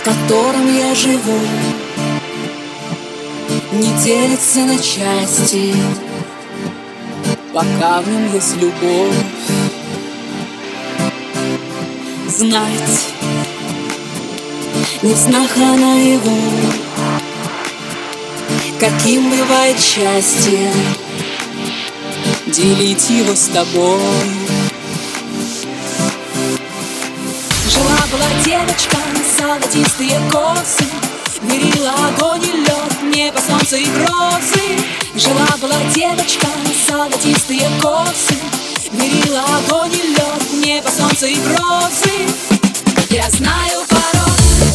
которым я живу, не делится на части, пока в нем есть любовь. Знать не в снах, а наяву, каким бывает счастье, делить его с тобой. Жила-была девочка, золотистые косы, мерила огонь и лед, небо, солнце и грозы. Жила-была девочка, золотистые косы, мерила огонь и лед, небо, солнце и грозы. Я знаю пароль.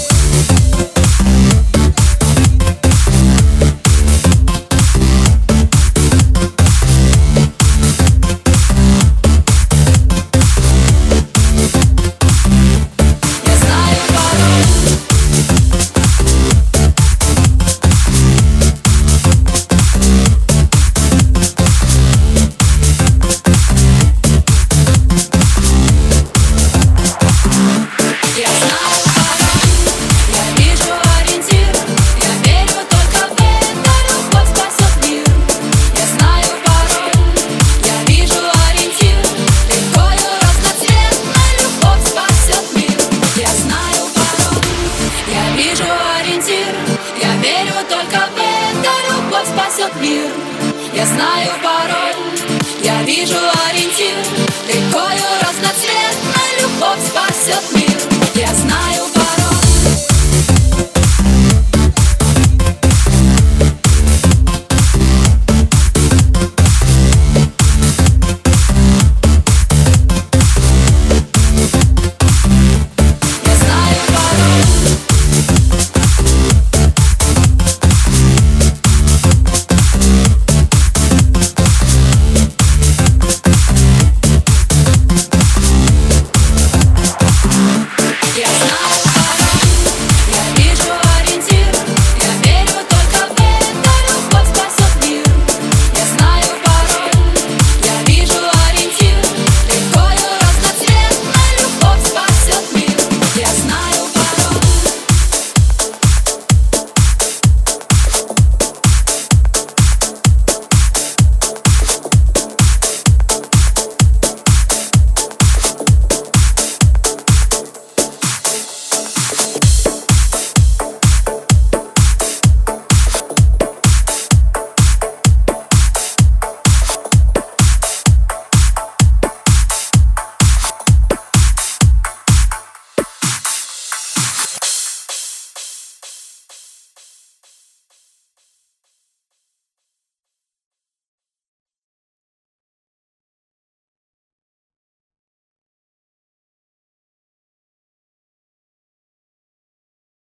Я верю только в это, любовь спасет мир. Я знаю пароль, я вижу ориентир, рекою разноцветной любовь спасет мир.